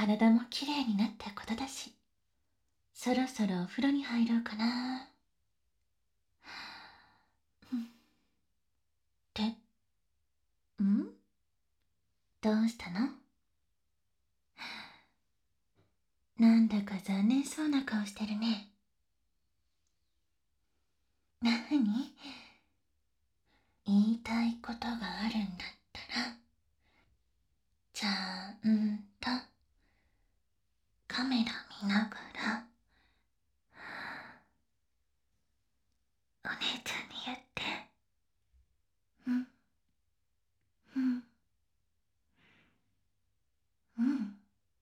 体もきれいになったことだし、そろそろお風呂に入ろうかな。ってんどうしたの？なんだか残念そうな顔してるね。なに？言いたいことがあるんだったら、ちゃんとカメラ見ながらお姉ちゃんに言って。うんうんうん。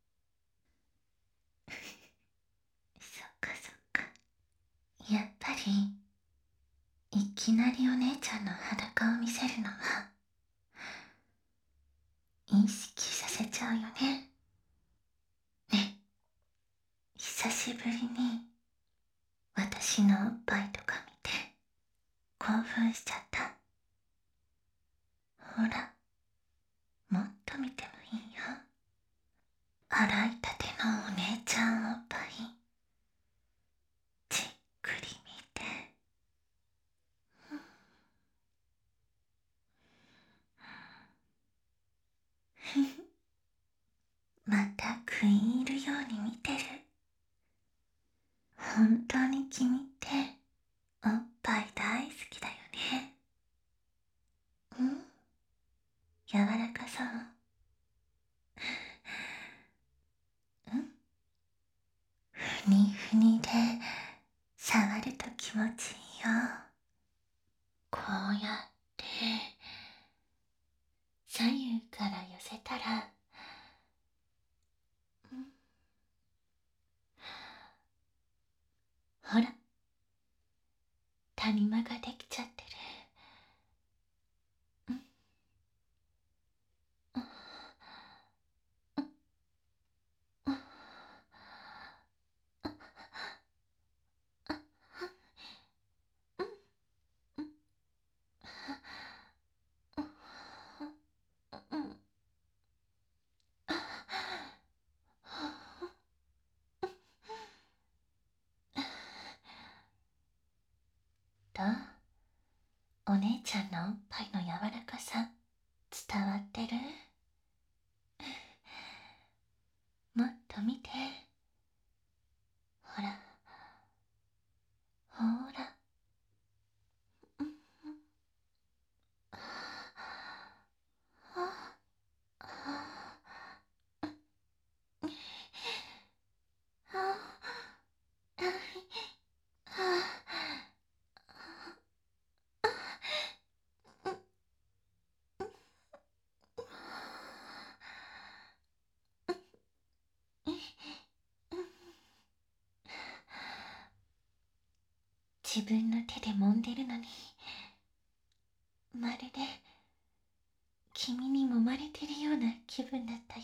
そっかそっか。やっぱりいきなりお姉ちゃんの裸を見せるのは意識させちゃうよね。ね、久しぶりに私のおっぱいとか見て興奮しちゃった。ほら、もっと見てもいいよ。洗いたてのお姉ちゃんおっぱいじっくり見て。また食い入るように見てる。本当に君っておっぱい大好きだよね。うん、柔らかそう。うん、ふにふにで触ると気持ちいいよ。こうやって左右から寄せたら、うん、ほら、谷間ができちゃってる。うんうんうんどう？お姉ちゃんのおっぱいの柔らかさ伝わってる？もっと見て。ほらほら。自分の手で揉んでるのに、まるで君に揉まれてるような気分だったよ。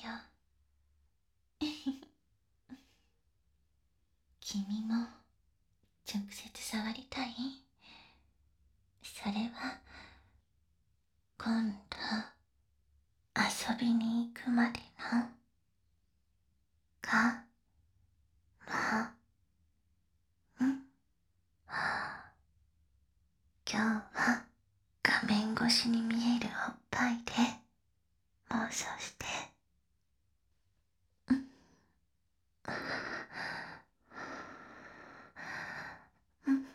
君も直接触りたい？それは今度遊びに行くまでのかまん。今日は画面越しに見えるおっぱいで妄想して。うんうん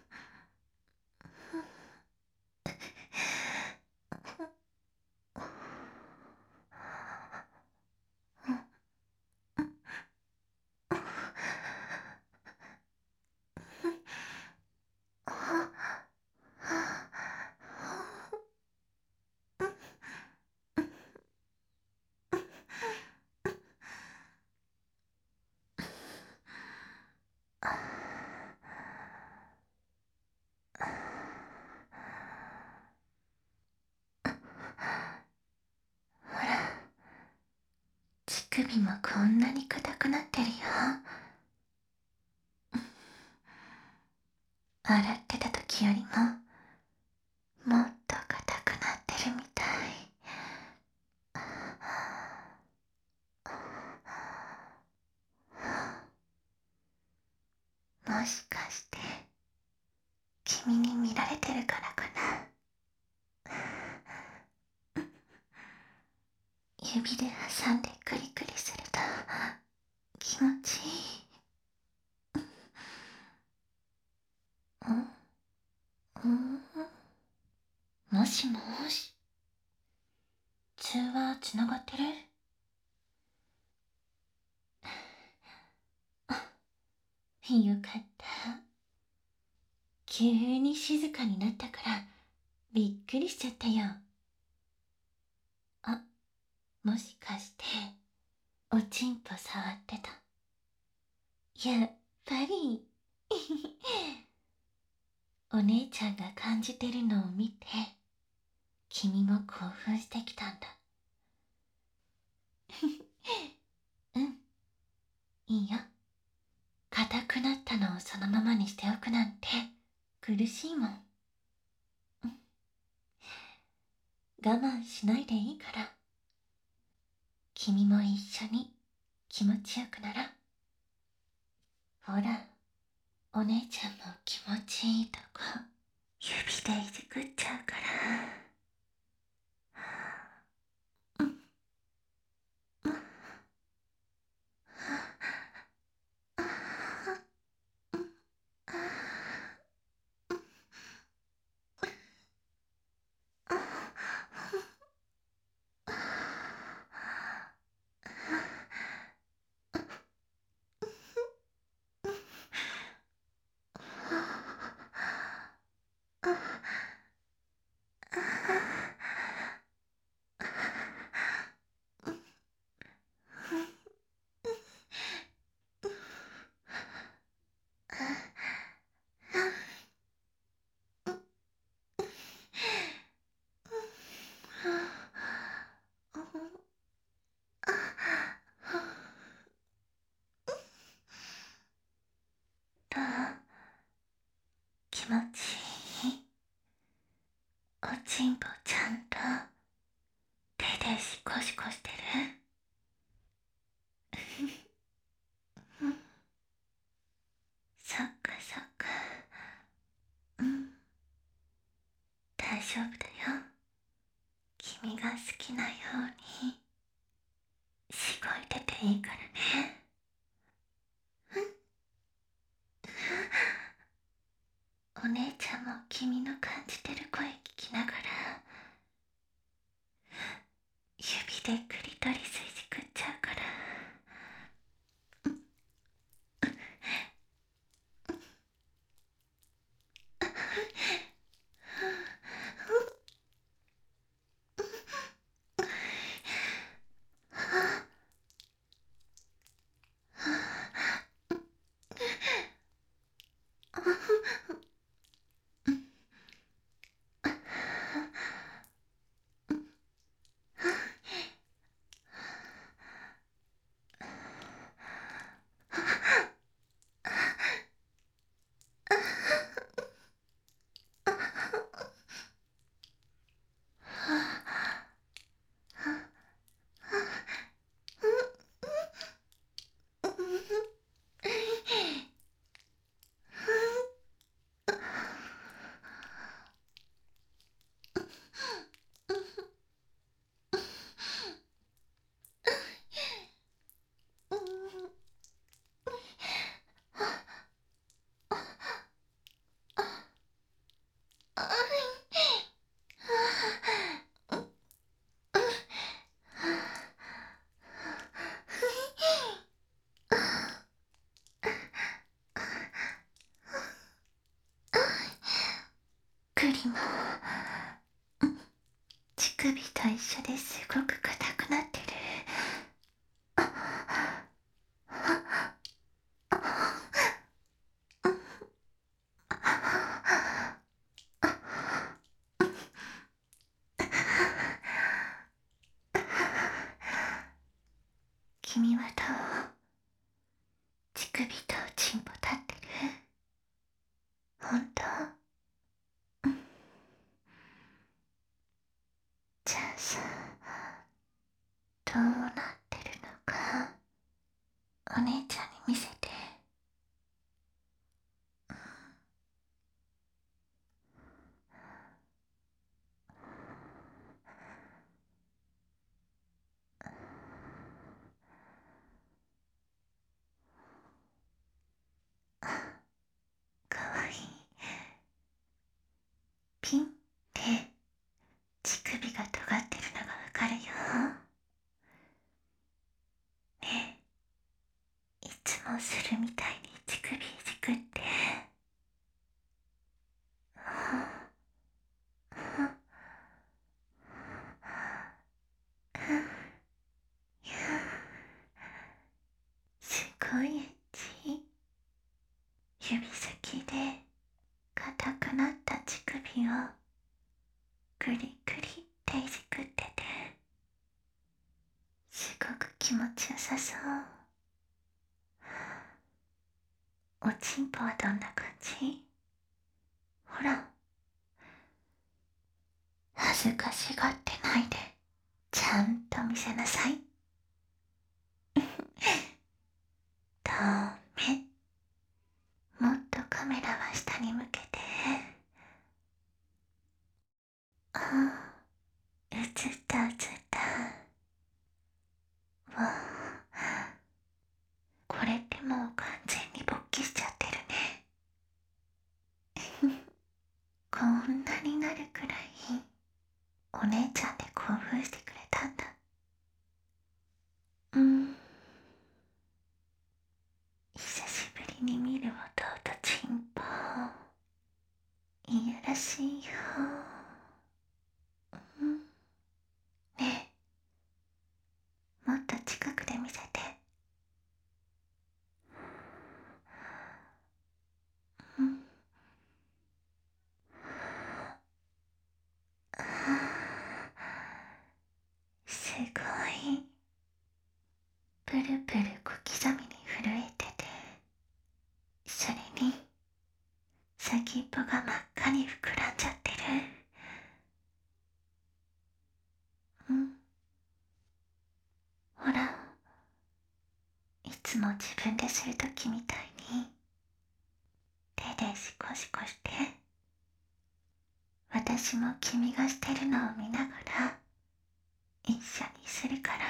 ほら、乳首もこんなに硬くなってるよ。洗ってた時よりももっと硬くなってるみたい。 しかして君に見られてるからかな。指で挟んでクリクリすると気持ちいい。もしもし、通話つながってる？よかった。急に静かになったからびっくりしちゃったよ。あ、もしかしておちんぽ触ってた？やっぱりお姉ちゃんが感じてるのを見て君も興奮してきたんだ。うん、いいよ。硬くなったのをそのままにしておくなんて苦しいもん。我慢しないでいいから。君も一緒に気持ちよくなら。ほら、お姉ちゃんも気持ちいいとこ指でいじくっちゃうから。どう？気持ちいい？おちんぽちゃんと手でシコシコしてる？そっかそっか。大丈夫だよ。君が好きなようにしごいてていいからね。お姉ちゃんも君の感じてる声聞きながら指でクリトリスいじくっちゃうから。クリも乳首と一緒ですごく硬くなってる。君はどう？乳首とチンポ立ってる？ほんと？じゃあさ、どうなってるのかお姉ちゃんに見せて。 もするみたいに乳首いじくって、すごいエッチ。指先で硬くなった乳首をグリグリっていじくってて、すごく気持ちよさそう。おちんぽはどんな感じ？ほら、恥ずかしがってないで、ちゃんと見せなさい。ダメ。もっとカメラは下に向けて。ああ、映った映った。わあ、これってもう完全に勃起しちゃってるね。こんなになるくらいお姉ちゃんで興奮してくれたんだ。久しぶりに見る弟チンポ、いやらしいよ。ねえ、もっと近くで見せて。すごい。プルプル小刻みに震えてて、それに先っぽが真っ赤に膨らんじゃってる。ほら、いつも自分でするときみたいに手でシコシコして、私も君がしてるのを見ながら一緒にするから。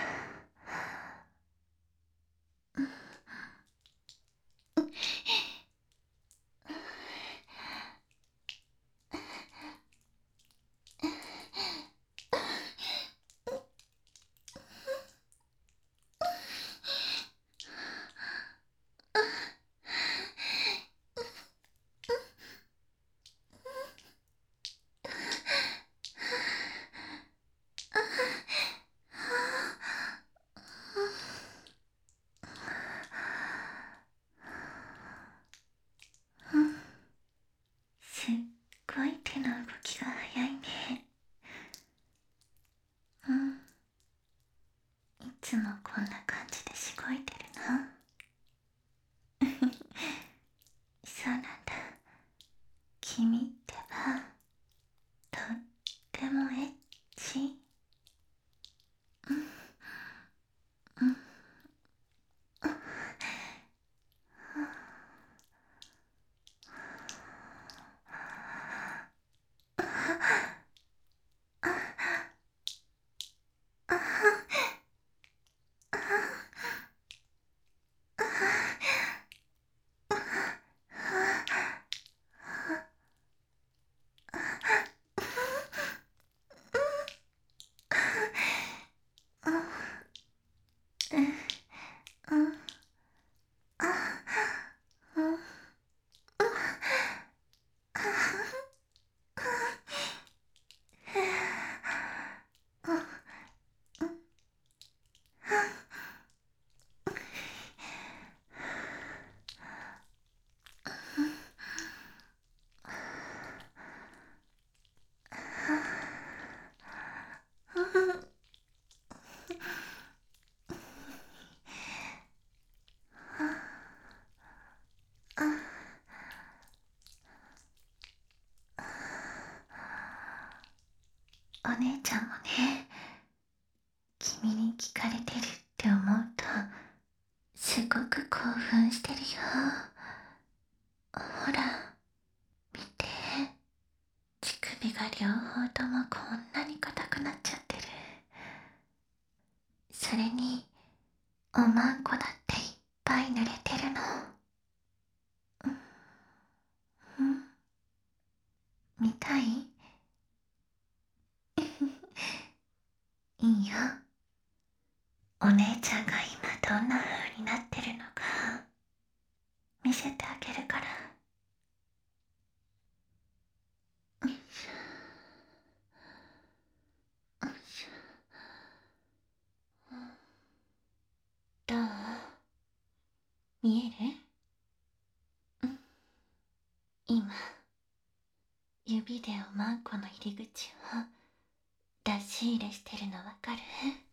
すっごい手の動きが早いね。いつもこんな感じでしごいてるの？そうなんだ。君ってばとってもエッチ。お姉ちゃんもね、君に聞かれてるって思うとすごく興奮してるよ。ほら、見て、乳首が両方ともこんなに硬くなっちゃってる。それにおまんこだっていっぱい濡れてるの。見たい？いいよ。お姉ちゃんが今どんな風になってるのかげるから。よいしょよいしょ。どう？見える？今指でおまんこの入り口を出し入れしてるのわかる？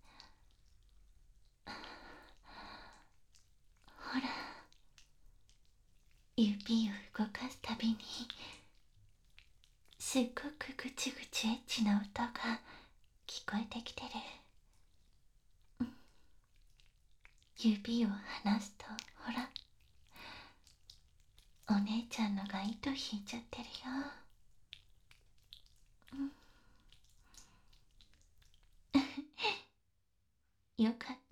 ほら、指を動かすたびにすっごくぐちぐちエッチな音が聞こえてきてる。指を離すとほら、お姉ちゃんのが糸引いちゃってるよ。よかった。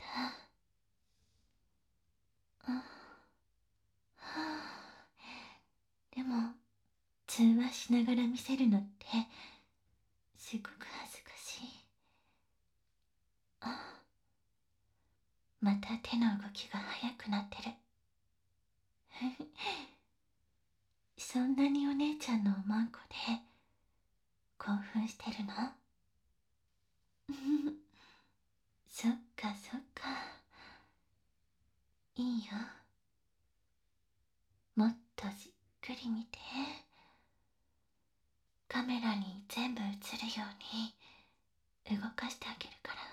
でも通話しながら見せるのってすごく恥ずかしい。また手の動きが速くなってる。そんなにお姉ちゃんのおまんこで興奮してるの？そっかそっか。いいよ。もっとじっくり見て。カメラに全部映るように動かしてあげるから。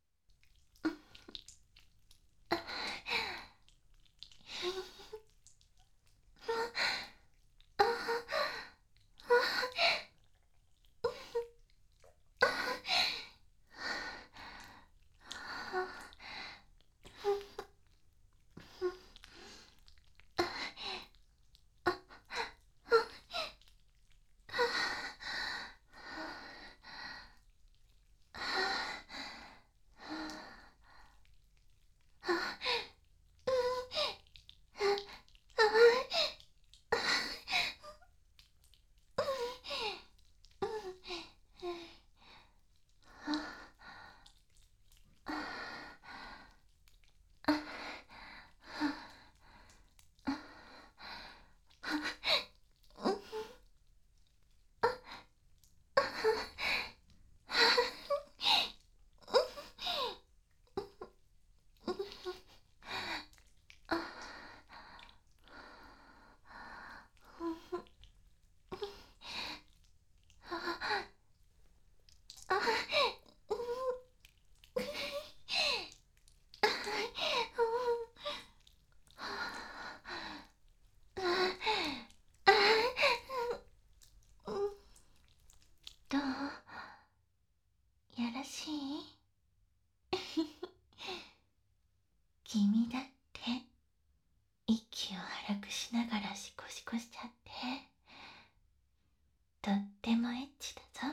どう？やらしい？君だって息を荒くしながらシコシコしちゃってとってもエッチだぞ。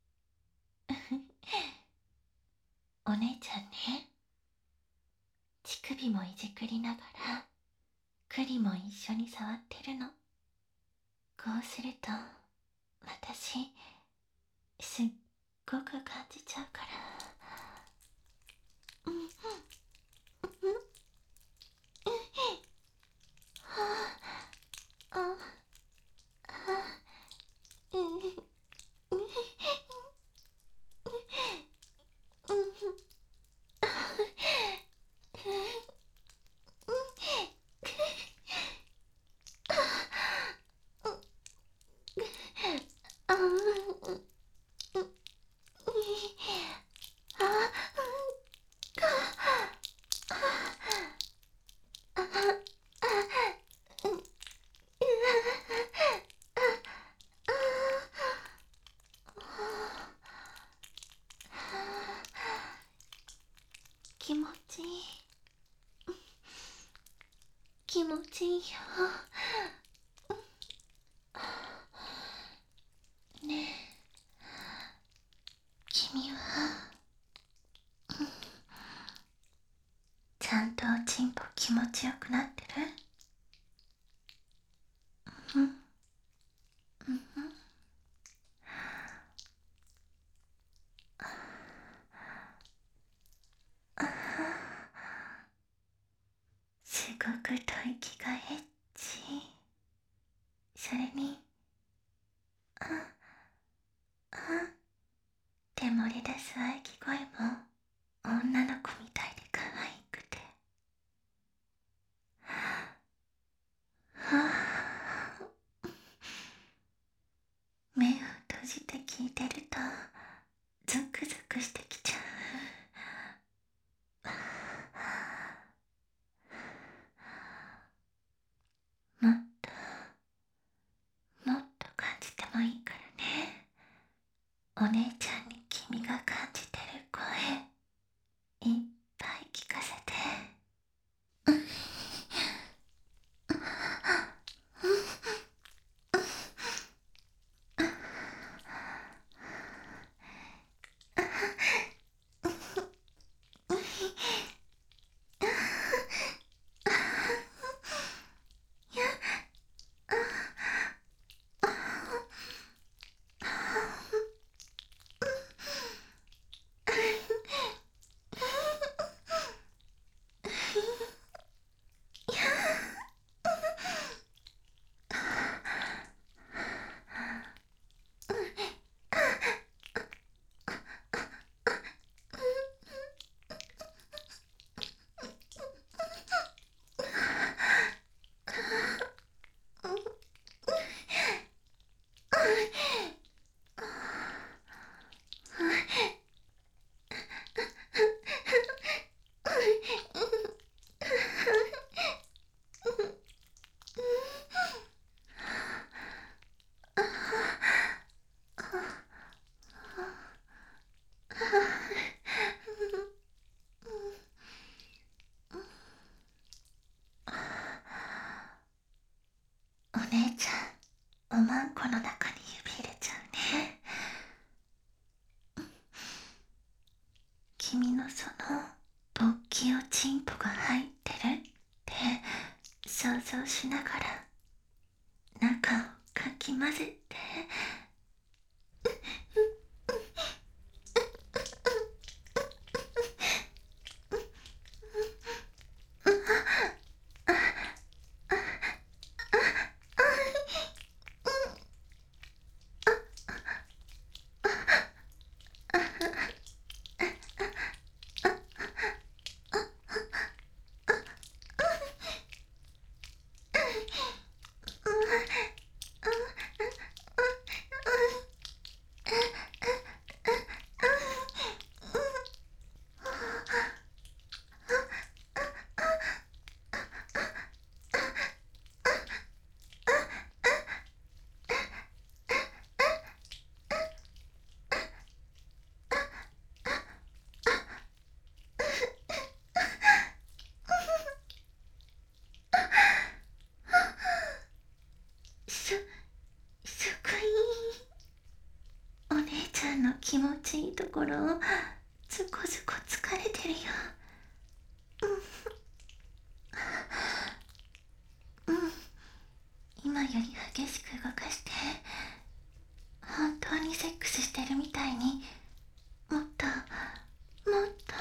お姉ちゃんね、乳首もいじくりながら栗も一緒に触ってるの。こうすると私すっごく感じちゃうから。気持ちいい。気持ちいいよ。ねえ、君はちゃんとおちんぽ気持ちよくなってる？すごく吐息がエッチ。 それに、あ、あ、って漏れ出す喘ぎ声も女の子みたいで可愛くて。はあ、目を閉じて聞いてるとゾクゾクしてきちゃう。もっともっと感じてもいいからね。お姉ちゃんに君が感じてる声いっぱい聞かせて。お姉ちゃん、おまんこの中に指入れちゃうね。君のそのおっきいおちんぽが入ってるって想像しながら中をかき混ぜて。すごい。お姉ちゃんの気持ちいいところをずこずこ疲れてるよ。うん、今より激しく動かして本当にセックスしてるみたいに、もっともっと。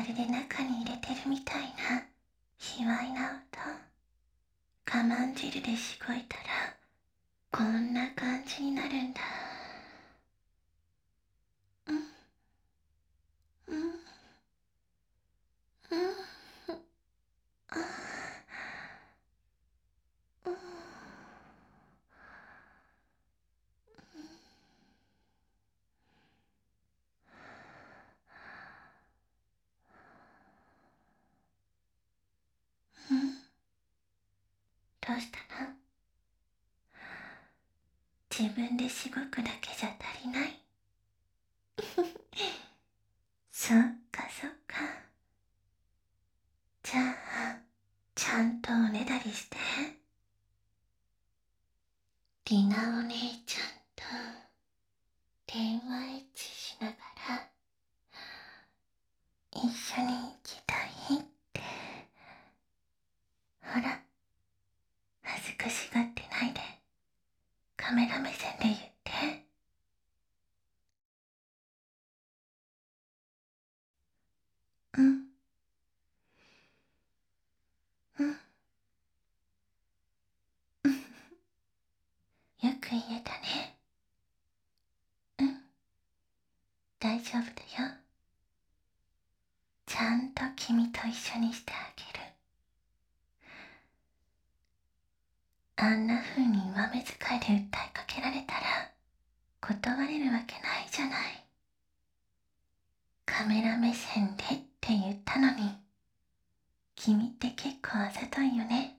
まるで中に入れてるみたいな卑猥な音。我慢汁でしごいたらこんな感じになるんだ。うんうんうんあうんうんどうしたの？自分でしごくだけじゃ足りない？そっかそっか。じゃあちゃんとおねだりして。リナお姉ちゃんと電話エッチしながら一緒に行きたいって。ほら、恥ずかしがってないでカメラ目線で言って。うんうんうんよく言えたね。うん、大丈夫だよ。ちゃんと君と一緒にしてあげる。あんな風に上目遣いで訴えかけられたら断れるわけないじゃない。カメラ目線でって言ったのに、君って結構あざといよね。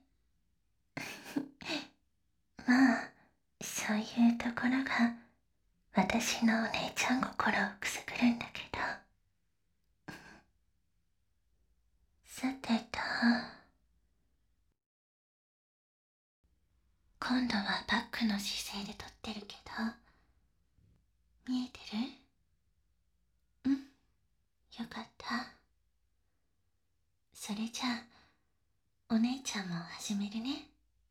まあ、そういうところが私のお姉ちゃん心をくすぐるんだけど。さてと、今度はバックの姿勢で撮ってるけど、見えてる？うん、よかった。それじゃあお姉ちゃんも始めるね。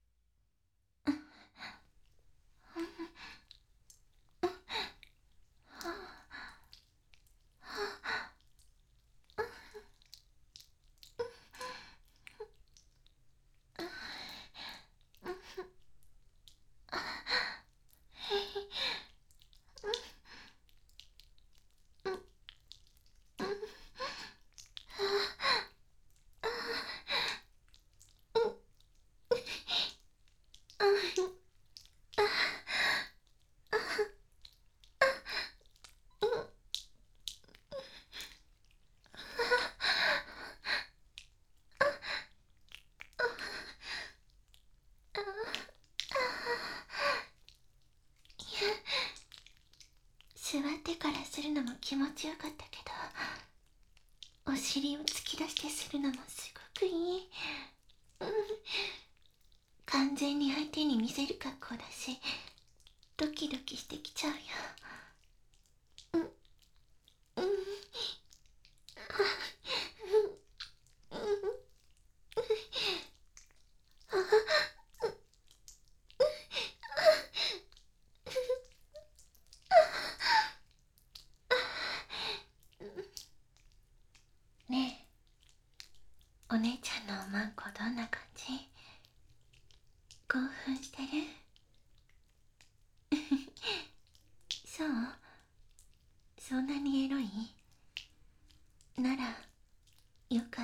座ってからするのも気持ちよかったけど、お尻を突き出してするのもすごくいい。うん、完全に相手に見せる格好だし、ドキドキしてきちゃうよ。うんうんねえ、お姉ちゃんのおまんこどんな感じ？興奮してる？そう？そんなにエロい？ならよかった。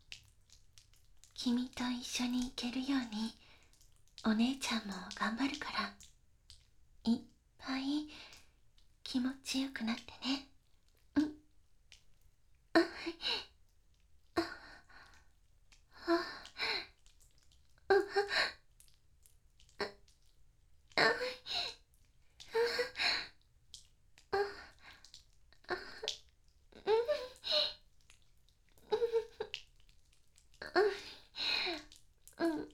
君と一緒に行けるようにお姉ちゃんも頑張るから、いっぱい気持ちよくなってね。うん。あああああうんうん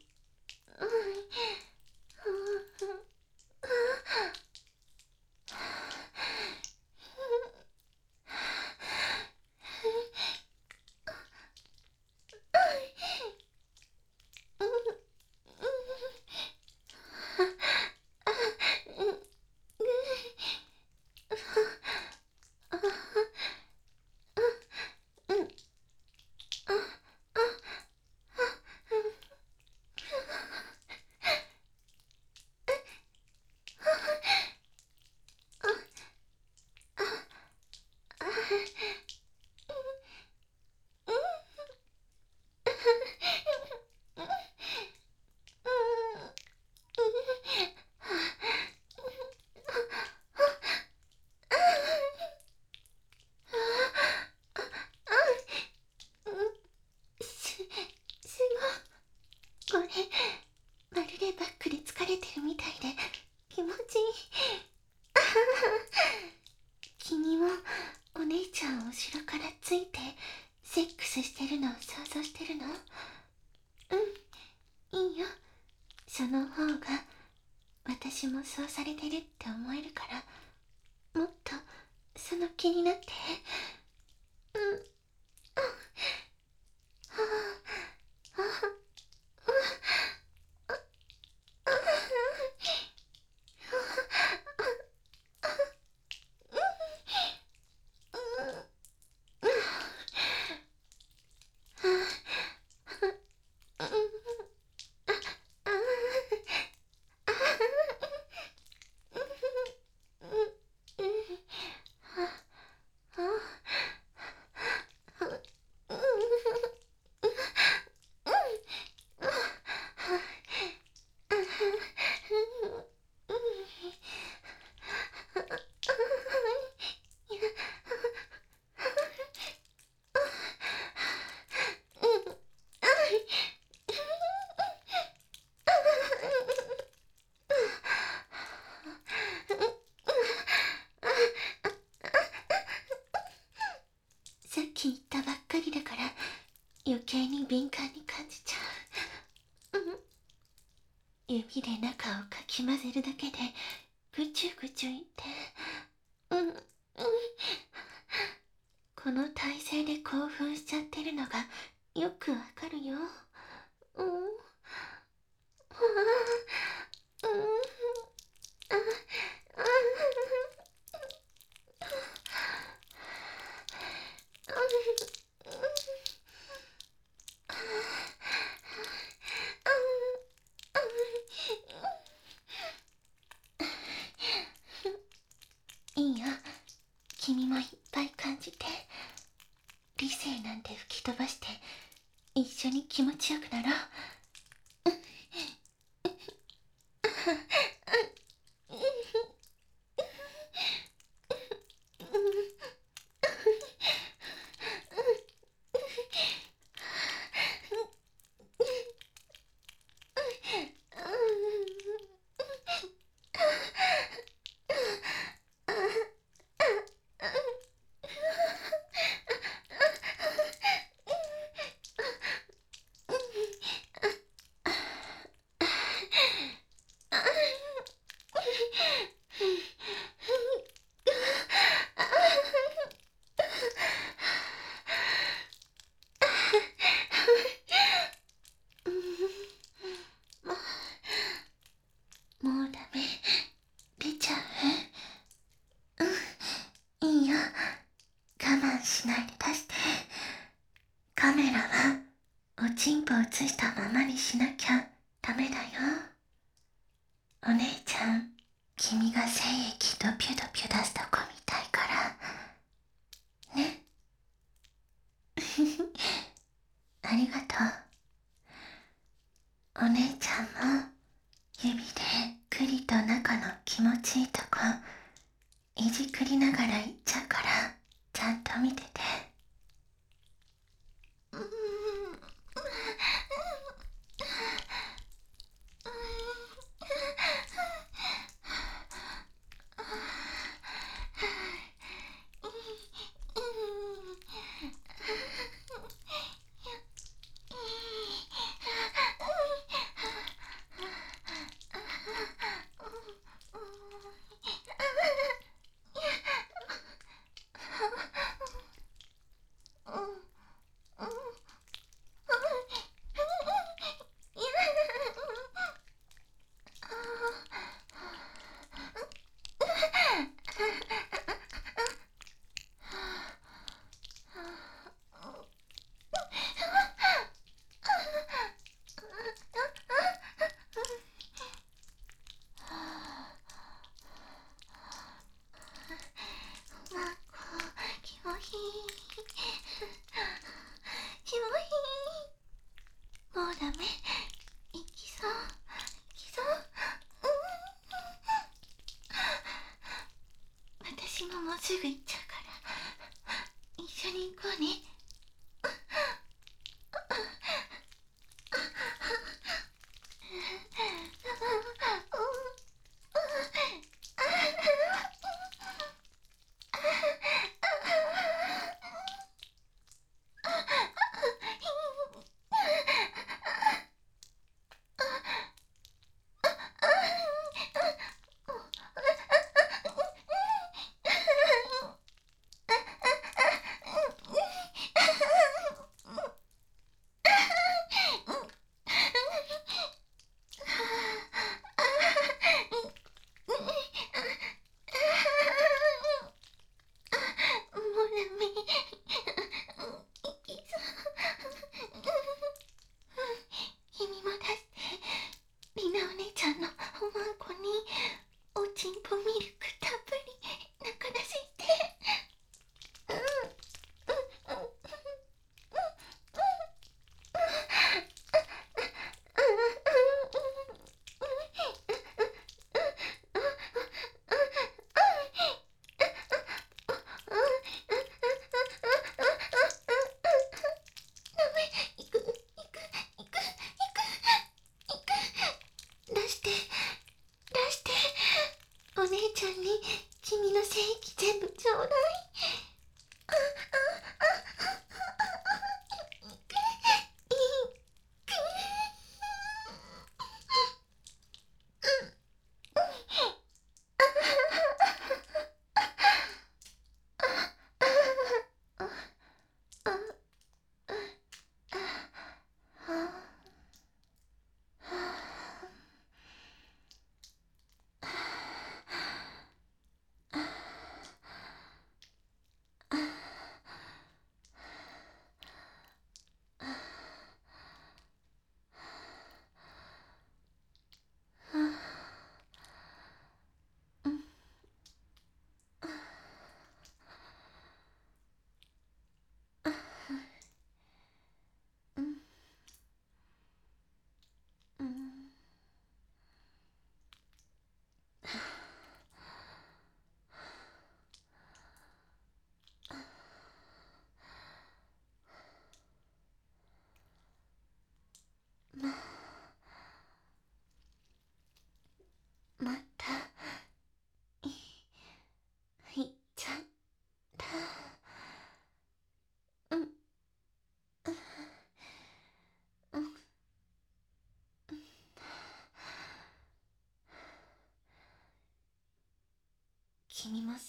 これ、まるでバックで疲れてるみたいで気持ちいい。君もお姉ちゃんを後ろからついてセックスしてるのを想像してるの？うん、いいよ。その方が私もそうされてるって思えるから、もっとその気になって。うん、さっき言ったばっかりだから余計に敏感に感じちゃう。指で中をかき混ぜるだけでぐちゅぐちゅいって、この体勢で興奮しちゃってるのがよくわかるよ。いいよ、君もいっぱい感じて。理性なんて吹き飛ばして一緒に気持ちよくなろう。もうダメ、出ちゃう？いいよ、我慢しないで出して。カメラはおちんぽ映したままにしなきゃダメだよ。お姉ちゃん、君が精液ドピュドピュ出すとこ見たいからね。ありがとう。お姉ちゃんも指でクリと中の気持ちいいとこいじくりながらいっちゃうから、ちゃんと見てて。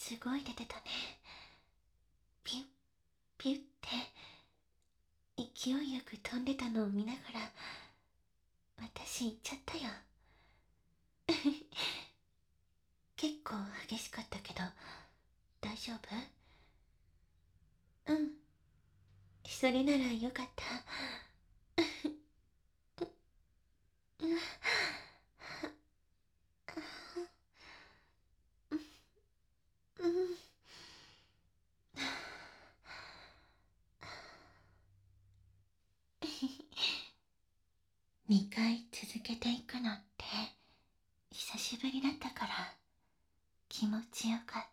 すごい出てたね。ピュッピュッって勢いよく飛んでたのを見ながら私言っちゃったよ。結構激しかったけど大丈夫？うん、それならよかった。うん、うん。2回続けていくのって久しぶりだったから気持ちよかった。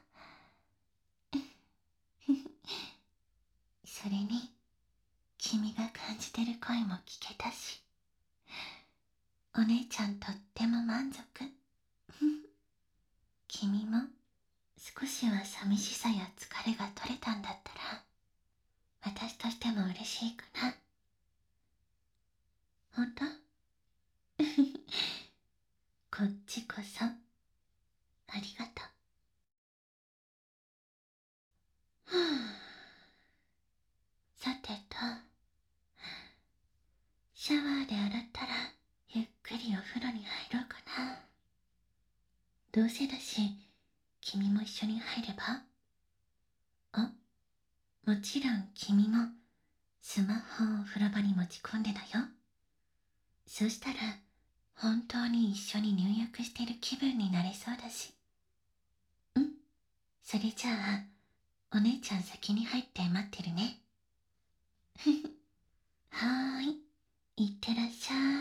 それに君が感じてる声も聞けたし、お姉ちゃんとっても満足。君も少しは寂しさや疲れが取れたんだったら私としても嬉しいかな。ほんと？こっちこそありがとう。さてと、シャワーで洗ったらゆっくりお風呂に入ろうかな。どうせだし君も一緒に入れば？もちろん君もスマホをお風呂場に持ち込んでだよ。そしたら本当に一緒に入浴してる気分になれそうだし。それじゃあお姉ちゃん先に入って待ってるね。はーい、いってらっしゃ